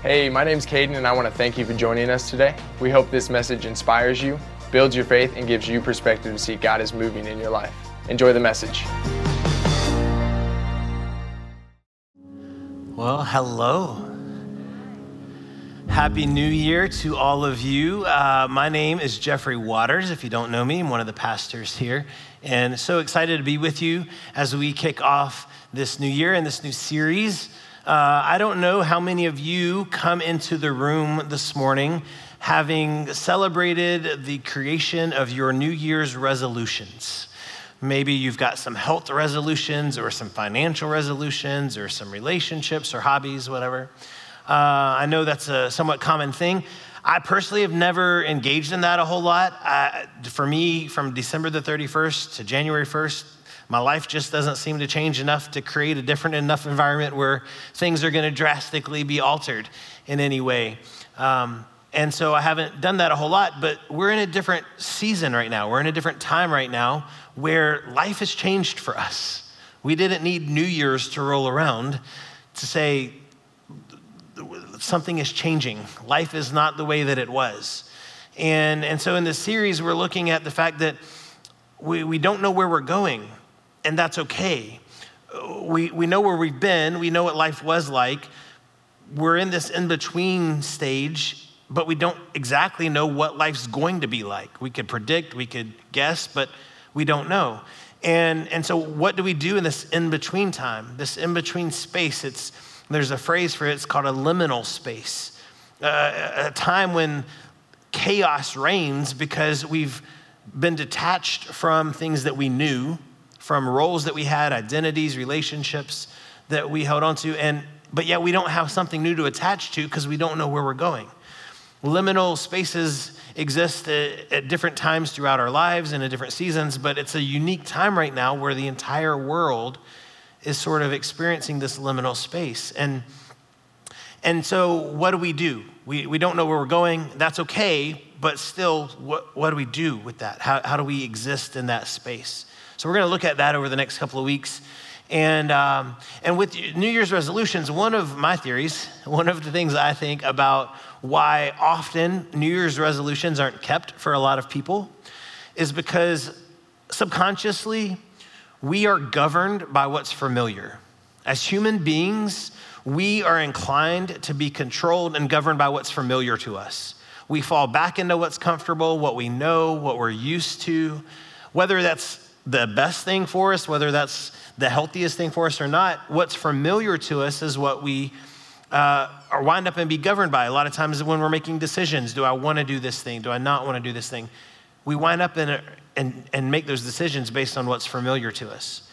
Hey, my name's Caden, and I want to thank you for joining us today. We hope this message inspires you, builds your faith, and gives you perspective to see God is moving in your life. Enjoy the message. Well, hello. Happy New Year to all of you. My name is Jeffrey Waters. If you don't know me, I'm one of the pastors here. And so excited to be with you as we kick off this new year and this new series. I don't know how many of you come into the room this morning having celebrated the creation of your New Year's resolutions. Maybe you've got some health resolutions or some financial resolutions or some relationships or hobbies, whatever. I know that's a somewhat common thing. I personally have never engaged in that a whole lot. For me, from December the 31st to January 1st, my life just doesn't seem to change enough to create a different enough environment where things are going to drastically be altered in any way. And so I haven't done that a whole lot, but we're in a different season right now. We're in a different time right now where life has changed for us. We didn't need New Year's to roll around to say something is changing. Life is not the way that it was. And so in this series, we're looking at the fact that we don't know where we're going. And that's okay. We know where we've been. We know what life was like. We're in this in-between stage, but we don't exactly know what life's going to be like. We could predict, we could guess, but we don't know. And so what do we do in this in-between time, this in-between space? There's a phrase for it. It's called a liminal space, a time when chaos reigns because we've been detached from things that we knew, from roles that we had, identities, relationships that we held on to, but yet we don't have something new to attach to because we don't know where we're going. Liminal spaces exist at different times throughout our lives and in different seasons, but it's a unique time right now where the entire world is sort of experiencing this liminal space. And so what do? We don't know where we're going. That's okay, but still, what do we do with that? How do we exist in that space? So we're going to look at that over the next couple of weeks. And with New Year's resolutions, one of my theories, one of the things I think about why often New Year's resolutions aren't kept for a lot of people is because subconsciously, we are governed by what's familiar. As human beings, we are inclined to be controlled and governed by what's familiar to us. We fall back into what's comfortable, what we know, what we're used to, whether that's the best thing for us, whether that's the healthiest thing for us or not. What's familiar to us is what we are wind up and be governed by. A lot of times when we're making decisions, do I want to do this thing? Do I not want to do this thing? We wind up and make those decisions based on what's familiar to us.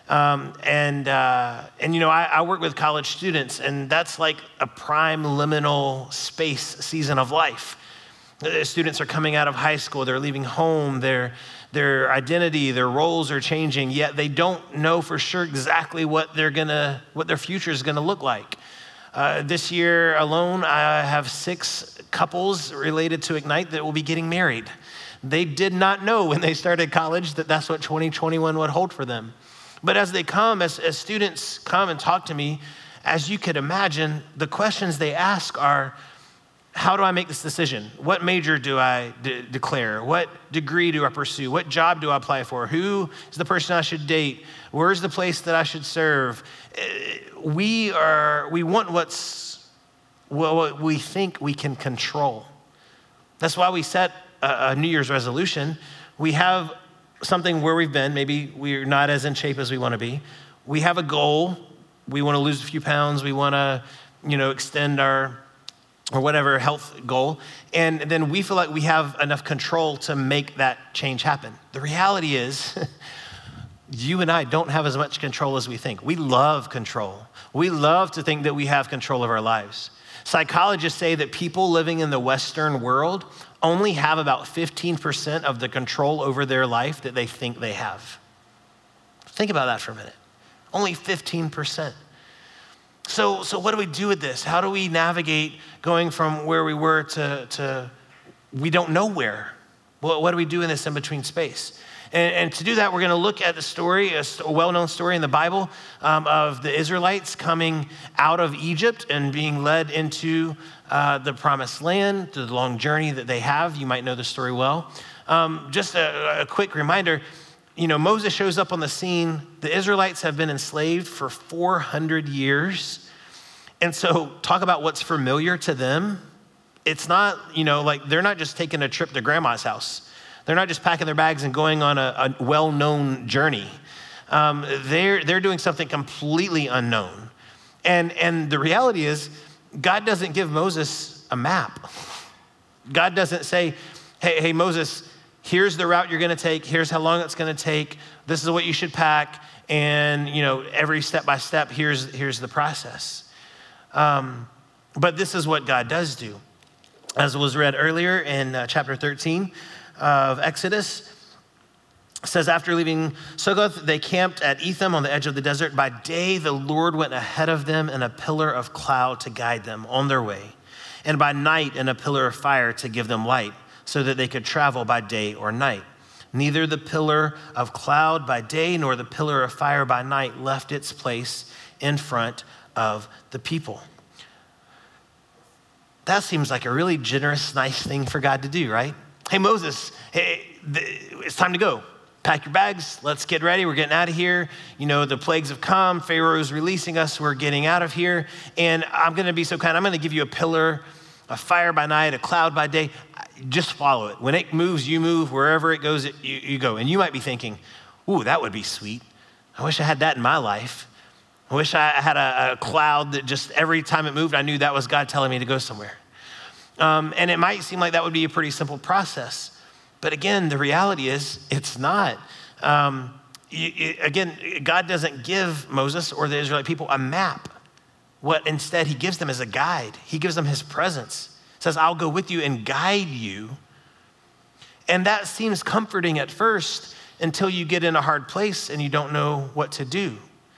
I work with college students, and that's like a prime liminal space season of life. The students are coming out of high school, they're leaving home, their identity, their roles are changing, yet they don't know for sure exactly what their future is gonna look like. This year alone, I have 6 couples related to Ignite that will be getting married. They did not know when they started college that that's what 2021 would hold for them. But as they come, as students come and talk to me, as you could imagine, the questions they ask are, how do I make this decision? What major do I declare? What degree do I pursue? What job do I apply for? Who is the person I should date? Where's the place that I should serve? We want what we think we can control. That's why we set a New Year's resolution. We have something where we've been. Maybe we're not as in shape as we want to be. We have a goal. We want to lose a few pounds. We want to, extend our or whatever health goal. And then we feel like we have enough control to make that change happen. The reality is, you and I don't have as much control as we think. We love control. We love to think that we have control of our lives. Psychologists say that people living in the Western world only have about 15% of the control over their life that they think they have. Think about that for a minute. Only 15%. So what do we do with this? How do we navigate going from where we were to we don't know where? What do we do in this in-between space? And to do that, we're going to look at the story, a well-known story in the Bible of the Israelites coming out of Egypt and being led into the promised land, the long journey that they have. You might know the story well. Just a quick reminder, Moses shows up on the scene. The Israelites have been enslaved for 400 years. And so talk about what's familiar to them. It's not, they're not just taking a trip to grandma's house. They're not just packing their bags and going on a well-known journey. They're doing something completely unknown. And the reality is, God doesn't give Moses a map. God doesn't say, hey, Moses, here's the route you're gonna take. Here's how long it's gonna take. This is what you should pack. And every step by step, here's the process. But this is what God does do. As was read earlier in chapter 13, of Exodus, says, after leaving Succoth, they camped at Etham on the edge of the desert. By day, the Lord went ahead of them in a pillar of cloud to guide them on their way, and by night in a pillar of fire to give them light, so that they could travel by day or night. Neither the pillar of cloud by day nor the pillar of fire by night left its place in front of the people. That seems like a really generous, nice thing for God to do, right? Hey, Moses, it's time to go. Pack your bags. Let's get ready. We're getting out of here. The plagues have come. Pharaoh's releasing us. We're getting out of here. And I'm going to be so kind. I'm going to give you a pillar, a fire by night, a cloud by day. Just follow it. When it moves, you move. Wherever it goes, you go. And you might be thinking, ooh, that would be sweet. I wish I had that in my life. I wish I had a cloud that just every time it moved, I knew that was God telling me to go somewhere. And it might seem like that would be a pretty simple process. But again, the reality is it's not. Again, God doesn't give Moses or the Israelite people a map. What instead he gives them is a guide. He gives them his presence. Says, I'll go with you and guide you. And that seems comforting at first until you get in a hard place and you don't know what to do.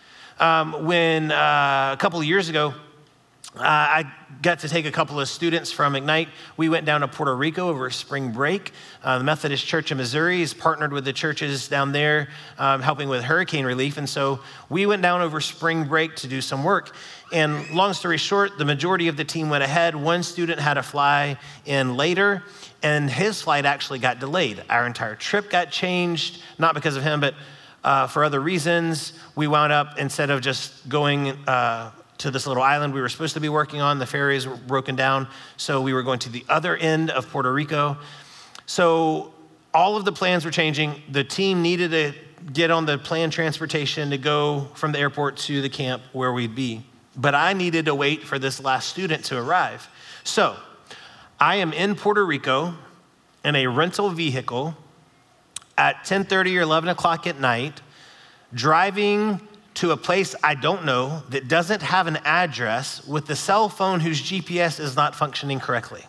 When a couple of years ago, I got to take a couple of students from Ignite. We went down to Puerto Rico over spring break. The Methodist Church in Missouri is partnered with the churches down there, helping with hurricane relief. And so we went down over spring break to do some work. And long story short, the majority of the team went ahead. One student had to fly in later, and his flight actually got delayed. Our entire trip got changed, not because of him, but for other reasons. We wound up, instead of just going to this little island we were supposed to be working on, the ferries were broken down, so we were going to the other end of Puerto Rico. So all of the plans were changing. The team needed to get on the planned transportation to go from the airport to the camp where we'd be. But I needed to wait for this last student to arrive. So I am in Puerto Rico in a rental vehicle at 10:30 or 11 o'clock at night, driving to a place I don't know that doesn't have an address with the cell phone whose GPS is not functioning correctly.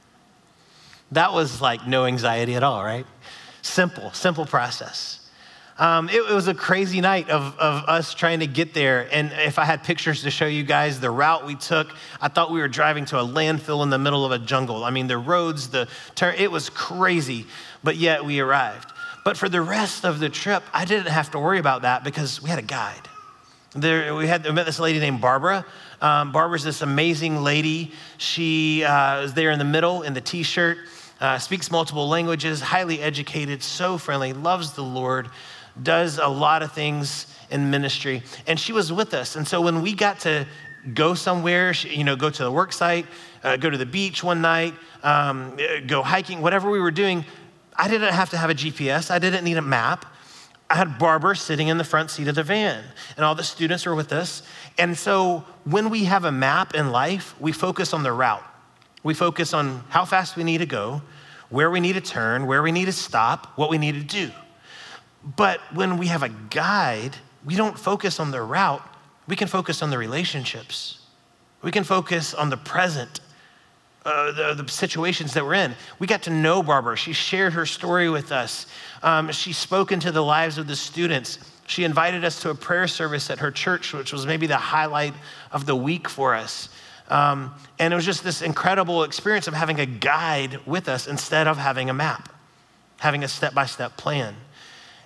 That was like no anxiety at all, right? Simple process. It was a crazy night of us trying to get there. And if I had pictures to show you guys the route we took, I thought we were driving to a landfill in the middle of a jungle. I mean, the roads, it was crazy, but yet we arrived. But for the rest of the trip, I didn't have to worry about that because we had a guide. We met this lady named Barbara. Barbara's this amazing lady. She is there in the middle in the t-shirt, speaks multiple languages, highly educated, so friendly, loves the Lord, does a lot of things in ministry. And she was with us. And so when we got to go somewhere, go to the work site, go to the beach one night, go hiking, whatever we were doing, I didn't have to have a GPS. I didn't need a map. I had Barbara sitting in the front seat of the van, and all the students were with us. And so when we have a map in life, we focus on the route. We focus on how fast we need to go, where we need to turn, where we need to stop, what we need to do. But when we have a guide, we don't focus on the route. We can focus on the relationships. We can focus on the present. The situations that we're in. We got to know Barbara. She shared her story with us. She spoke into the lives of the students. She invited us to a prayer service at her church, which was maybe the highlight of the week for us. And it was just this incredible experience of having a guide with us instead of having a map, having a step-by-step plan.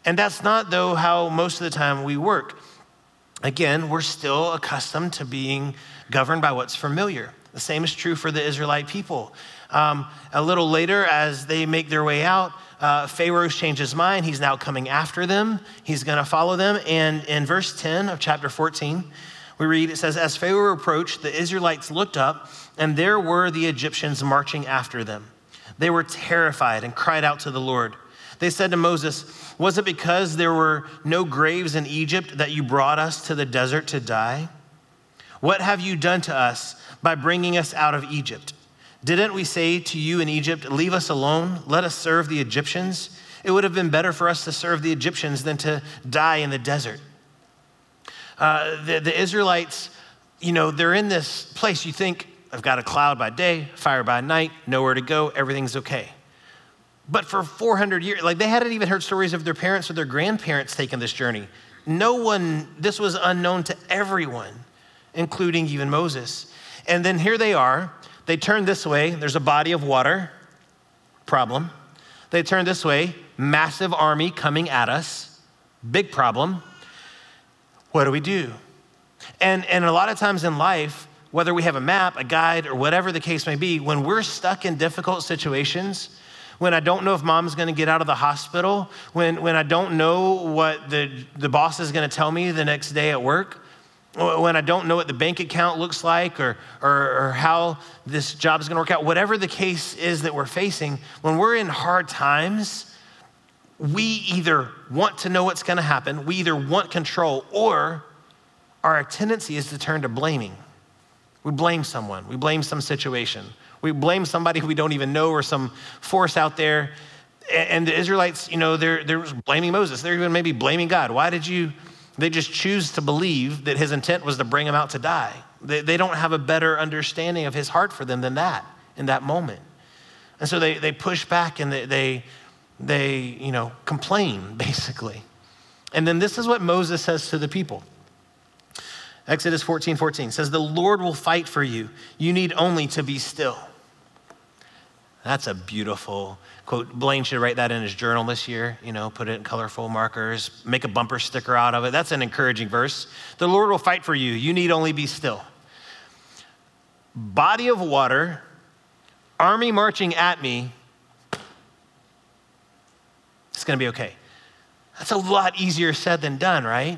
And that's not, though, how most of the time we work. Again, we're still accustomed to being governed by what's familiar. The same is true for the Israelite people. A little later, as they make their way out, Pharaoh's changed his mind. He's now coming after them. He's going to follow them. And in verse 10 of chapter 14, we read, it says, as Pharaoh approached, the Israelites looked up, and there were the Egyptians marching after them. They were terrified and cried out to the Lord. They said to Moses, was it because there were no graves in Egypt that you brought us to the desert to die? What have you done to us by bringing us out of Egypt? Didn't we say to you in Egypt, leave us alone, let us serve the Egyptians? It would have been better for us to serve the Egyptians than to die in the desert. The Israelites, they're in this place. You think, I've got a cloud by day, fire by night, nowhere to go, everything's okay. But for 400 years, they hadn't even heard stories of their parents or their grandparents taking this journey. This was unknown to everyone, including even Moses. And then here they are. They turn this way, there's a body of water, problem. They turn this way, massive army coming at us, big problem. What do we do? And a lot of times in life, whether we have a map, a guide, or whatever the case may be, when we're stuck in difficult situations, when I don't know if mom's gonna get out of the hospital, when I don't know what the boss is gonna tell me the next day at work, when I don't know what the bank account looks like or how this job is gonna work out, whatever the case is that we're facing, when we're in hard times, we either want to know what's gonna happen, we either want control, or our tendency is to turn to blaming. We blame someone, we blame some situation, we blame somebody we don't even know or some force out there. And the Israelites, they're blaming Moses. They're even maybe blaming God. Why did they just choose to believe that his intent was to bring them out to die? They don't have a better understanding of his heart for them than that in that moment. And so they push back and they complain, basically. And then this is what Moses says to the people. Exodus 14:14 says, the Lord will fight for you. You need only to be still. That's a beautiful quote. Blaine should write that in his journal this year, put it in colorful markers, make a bumper sticker out of it. That's an encouraging verse. The Lord will fight for you. You need only be still. Body of water, army marching at me. It's gonna be okay. That's a lot easier said than done, right?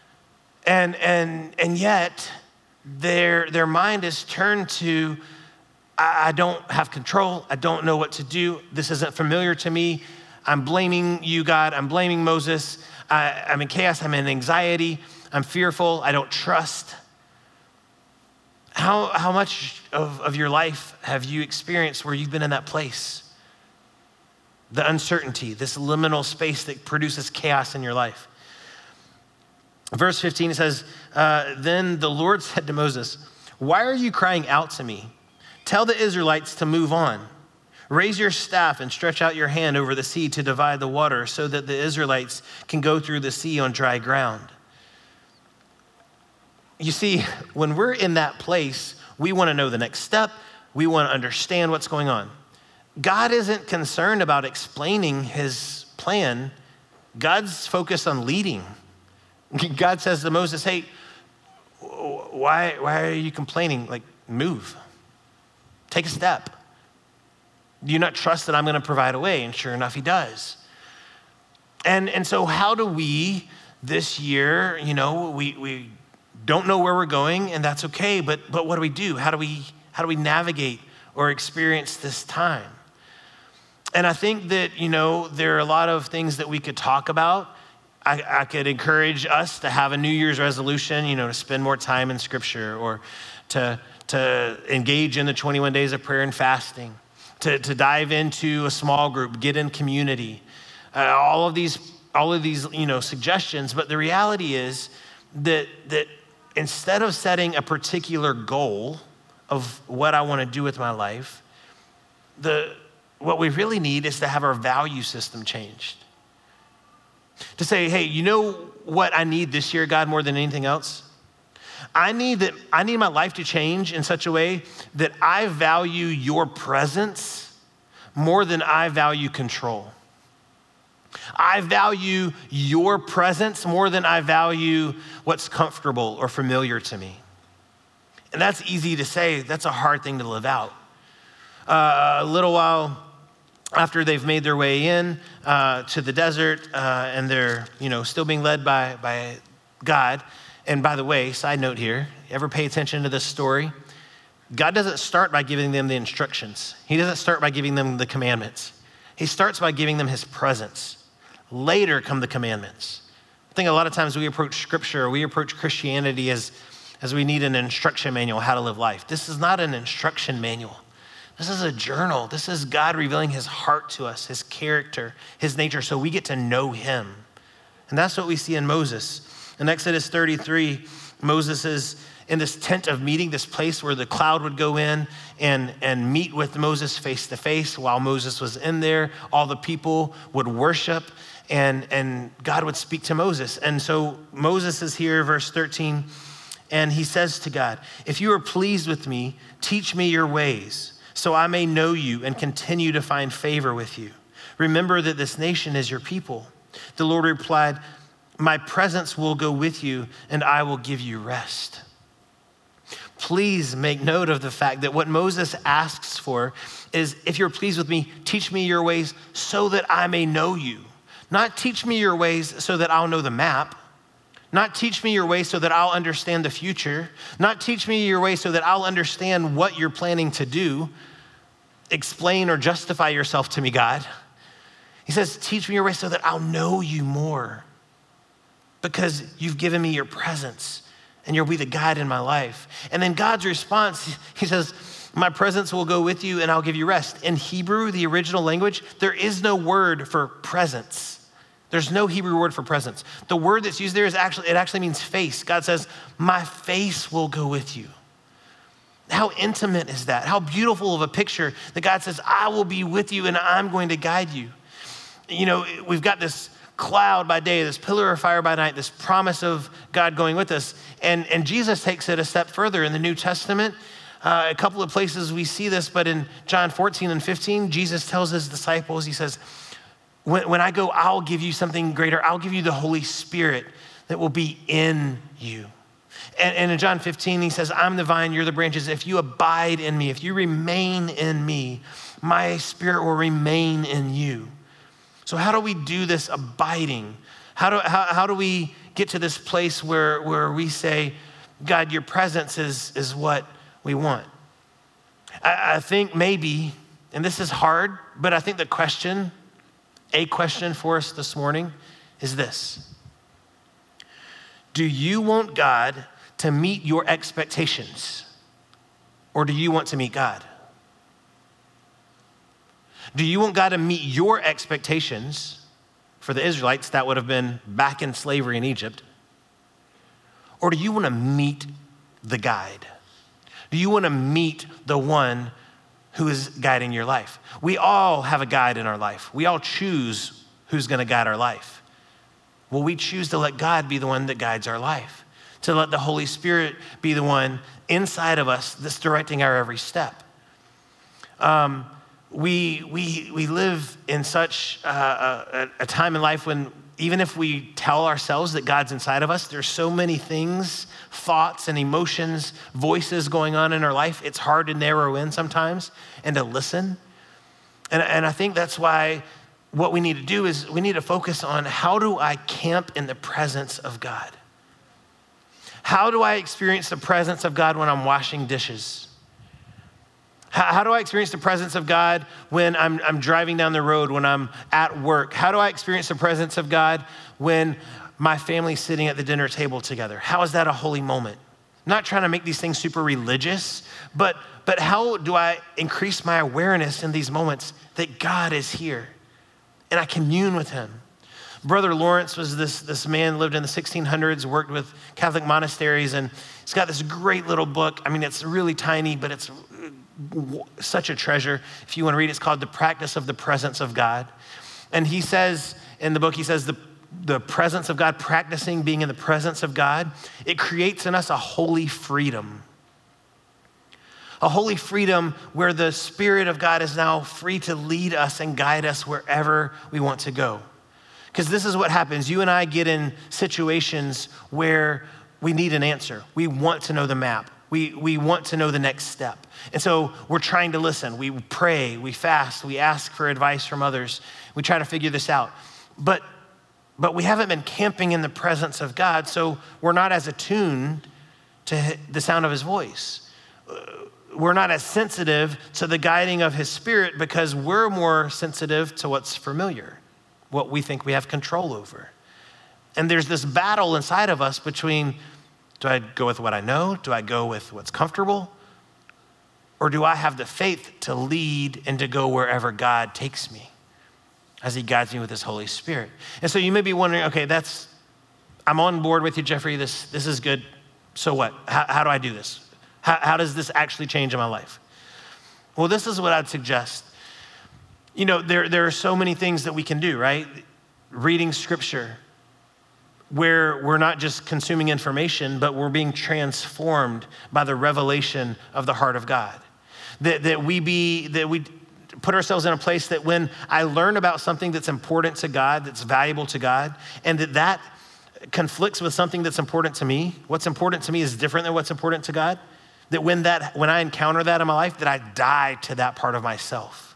And yet their mind is turned to, I don't have control. I don't know what to do. This isn't familiar to me. I'm blaming you, God. I'm blaming Moses. I'm in chaos. I'm in anxiety. I'm fearful. I don't trust. How much of your life have you experienced where you've been in that place? The uncertainty, this liminal space that produces chaos in your life. Verse 15 says, then the Lord said to Moses, why are you crying out to me? Tell the Israelites to move on. Raise your staff and stretch out your hand over the sea to divide the water so that the Israelites can go through the sea on dry ground. You see, when we're in that place, we want to know the next step. We want to understand what's going on. God isn't concerned about explaining his plan. God's focused on leading. God says to Moses, hey, why are you complaining? Move. Take a step. Do you not trust that I'm going to provide a way? And sure enough, he does. And so how do we this year, we don't know where we're going, and that's okay, but what do we do? How do we navigate or experience this time? And I think that, there are a lot of things that we could talk about. I could encourage us to have a New Year's resolution, to spend more time in Scripture, or to engage in the 21 days of prayer and fasting, to dive into a small group, get in community, all of these suggestions. But the reality is that instead of setting a particular goal of what I want to do with my life, what we really need is to have our value system changed. To say, hey, you know what I need this year, God, more than anything else? I need my life to change in such a way that I value your presence more than I value control. I value your presence more than I value what's comfortable or familiar to me. And that's easy to say. That's a hard thing to live out. A little while after they've made their way in to the desert and they're still being led by God. And by the way, side note here, you ever pay attention to this story? God doesn't start by giving them the instructions. He doesn't start by giving them the commandments. He starts by giving them his presence. Later come the commandments. I think a lot of times we approach scripture, or we approach Christianity as we need an instruction manual, how to live life. This is not an instruction manual. This is a journal. This is God revealing his heart to us, his character, his nature, so we get to know him. And that's what we see in Moses. In Exodus 33, Moses is in this tent of meeting, this place where the cloud would go in and meet with Moses face to face. While Moses was in there, all the people would worship and God would speak to Moses. And so Moses is here, verse 13, and he says to God, "If you are pleased with me, teach me your ways, so I may know you and continue to find favor with you. Remember that this nation is your people." The Lord replied, "My presence will go with you and I will give you rest." Please make note of the fact that what Moses asks for is, if you're pleased with me, teach me your ways so that I may know you. Not teach me your ways so that I'll know the map. Not teach me your ways so that I'll understand the future. Not teach me your ways so that I'll understand what you're planning to do. Explain or justify yourself to me, God. He says, teach me your ways so that I'll know you more, because you've given me your presence and you'll be the guide in my life. And then God's response, he says, my presence will go with you and I'll give you rest. In Hebrew, the original language, there is no word for presence. There's no Hebrew word for presence. The word that's used there it actually means face. God says, my face will go with you. How intimate is that? How beautiful of a picture that God says, I will be with you and I'm going to guide you. We've got this cloud by day, this pillar of fire by night, this promise of God going with us. And Jesus takes it a step further in the New Testament. A couple of places we see this, but in John 14 and 15, Jesus tells his disciples, he says, when I go, I'll give you something greater. I'll give you the Holy Spirit that will be in you. And in John 15, he says, I'm the vine, you're the branches. If you abide in me, if you remain in me, my spirit will remain in you. So how do we do this abiding? How do we get to this place where we say, God, your presence is what we want? I think maybe, and this is hard, but I think a question for us this morning is this. Do you want God to meet your expectations, or do you want to meet God? Do you want God to meet your expectations? For the Israelites, that would have been back in slavery in Egypt. Or do you want to meet the guide? Do you want to meet the one who is guiding your life? We all have a guide in our life. We all choose who's going to guide our life. Well, we choose to let God be the one that guides our life, to let the Holy Spirit be the one inside of us that's directing our every step. We live in such a time in life when even if we tell ourselves that God's inside of us, there's so many things, thoughts and emotions, voices going on in our life. It's hard to narrow in sometimes and to listen. And I think that's why what we need to do is we need to focus on, how do I camp in the presence of God? How do I experience the presence of God when I'm washing dishes? How do I experience the presence of God when I'm driving down the road, when I'm at work? How do I experience the presence of God when my family's sitting at the dinner table together? How is that a holy moment? I'm not trying to make these things super religious, but how do I increase my awareness in these moments that God is here and I commune with him? Brother Lawrence was this man, lived in the 1600s, worked with Catholic monasteries, and he's got this great little book. I mean, it's really tiny, but it's such a treasure. If you want to read it, it's called The Practice of the Presence of God. And he says in the book, the presence of God, practicing being in the presence of God, it creates in us a holy freedom. A holy freedom where the Spirit of God is now free to lead us and guide us wherever we want to go. Because this is what happens. You and I get in situations where we need an answer. We want to know the map. We want to know the next step. And so we're trying to listen. We pray, we fast, we ask for advice from others. We try to figure this out. But we haven't been camping in the presence of God, so we're not as attuned to the sound of his voice. We're not as sensitive to the guiding of his Spirit because we're more sensitive to what's familiar, what we think we have control over. And there's this battle inside of us between, do I go with what I know? Do I go with what's comfortable? Or do I have the faith to lead and to go wherever God takes me as he guides me with his Holy Spirit? And so you may be wondering, okay, I'm on board with you, Jeffrey. This is good. So what? How do I do this? How does this actually change in my life? Well, this is what I'd suggest. You know, there are so many things that we can do, right? Reading scripture, where we're not just consuming information, but we're being transformed by the revelation of the heart of God. That we put ourselves in a place that when I learn about something that's important to God, that's valuable to God, and that conflicts with something that's important to me, what's important to me is different than what's important to God, that when I encounter that in my life, that I die to that part of myself.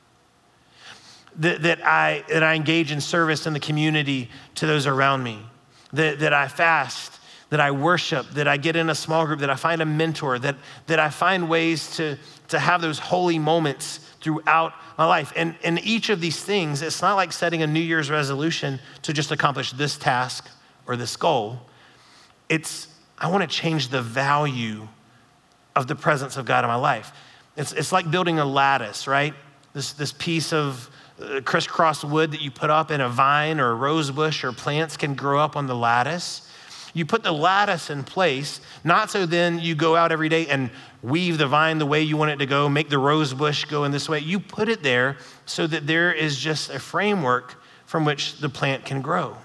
That I engage in service in the community to those around me. That I fast, that I worship, that I get in a small group, that I find a mentor, that I find ways to have those holy moments throughout my life. And in each of these things, it's not like setting a New Year's resolution to just accomplish this task or this goal. I want to change the value of the presence of God in my life. It's like building a lattice, right? This piece of crisscross wood that you put up in a vine or a rose bush or plants can grow up on the lattice. You put the lattice in place, not so then you go out every day and weave the vine the way you want it to go, make the rose bush go in this way. You put it there so that there is just a framework from which the plant can grow.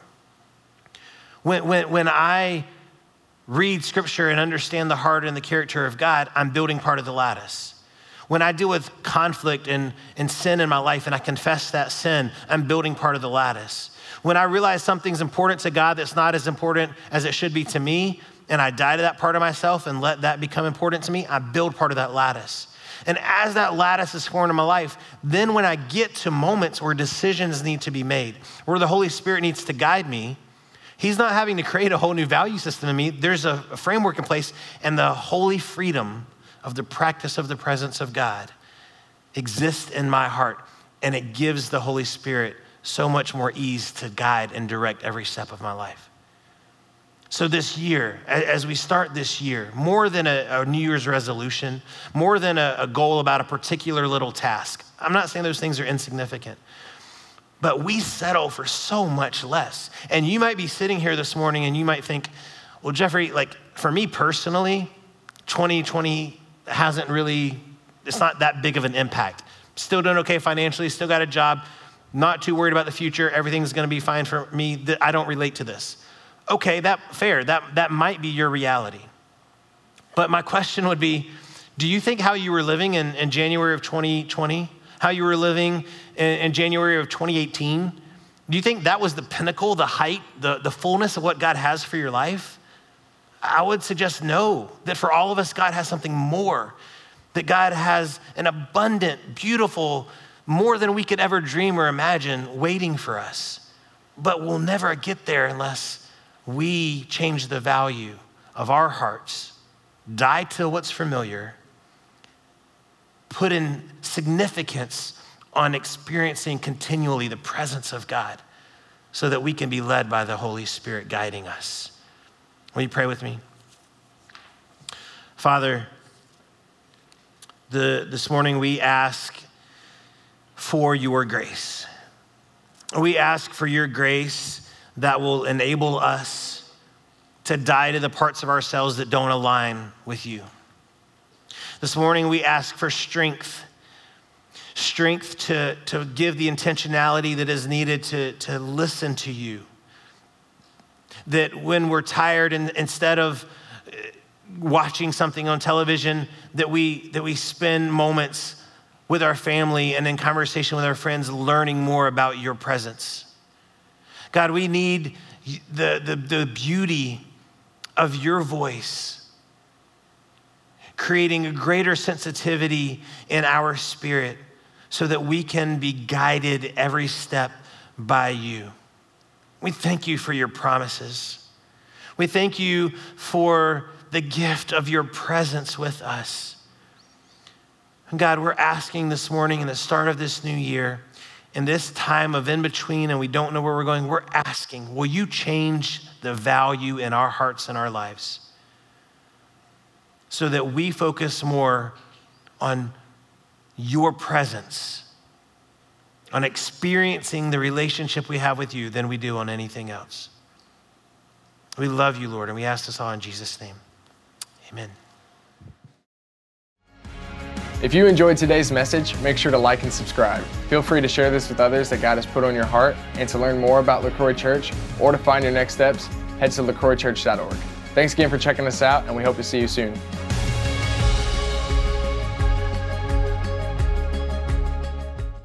When I read scripture and understand the heart and the character of God, I'm building part of the lattice. When I deal with conflict and sin in my life and I confess that sin, I'm building part of the lattice. When I realize something's important to God that's not as important as it should be to me, and I die to that part of myself and let that become important to me, I build part of that lattice. And as that lattice is formed in my life, then when I get to moments where decisions need to be made, where the Holy Spirit needs to guide me, he's not having to create a whole new value system in me. There's a framework in place, and the holy freedom of the practice of the presence of God exists in my heart, and it gives the Holy Spirit so much more ease to guide and direct every step of my life. So this year, as we start this year, more than a New Year's resolution, more than a goal about a particular little task, I'm not saying those things are insignificant, but we settle for so much less. And you might be sitting here this morning and you might think, well, Jeffrey, like for me personally, 2020 it's not that big of an impact. Still doing okay financially, still got a job, not too worried about the future, everything's gonna be fine for me. I don't relate to this. Okay, that might be your reality. But my question would be, do you think how you were living in January of 2020, how you were living in January of 2018, do you think that was the pinnacle, the height, the fullness of what God has for your life? I would suggest no, that for all of us, God has something more, that God has an abundant, beautiful, more than we could ever dream or imagine waiting for us. But we'll never get there unless we change the value of our hearts, die to what's familiar, put in significance on experiencing continually the presence of God so that we can be led by the Holy Spirit guiding us. Will you pray with me? Father, this morning we ask for your grace. We ask for your grace that will enable us to die to the parts of ourselves that don't align with you. This morning we ask for strength to give the intentionality that is needed to listen to you. That when we're tired, and instead of watching something on television, that we spend moments with our family and in conversation with our friends learning more about your presence. God, we need the beauty of your voice, creating a greater sensitivity in our spirit so that we can be guided every step by you. We thank you for your promises. We thank you for the gift of your presence with us. And God, we're asking this morning in the start of this new year, in this time of in-between and we don't know where we're going, we're asking, will you change the value in our hearts and our lives so that we focus more on your presence, on experiencing the relationship we have with you than we do on anything else. We love you, Lord, and we ask this all in Jesus' name. Amen. If you enjoyed today's message, make sure to like and subscribe. Feel free to share this with others that God has put on your heart. And to learn more about LaCroix Church or to find your next steps, head to lacroixchurch.org. Thanks again for checking us out, and we hope to see you soon.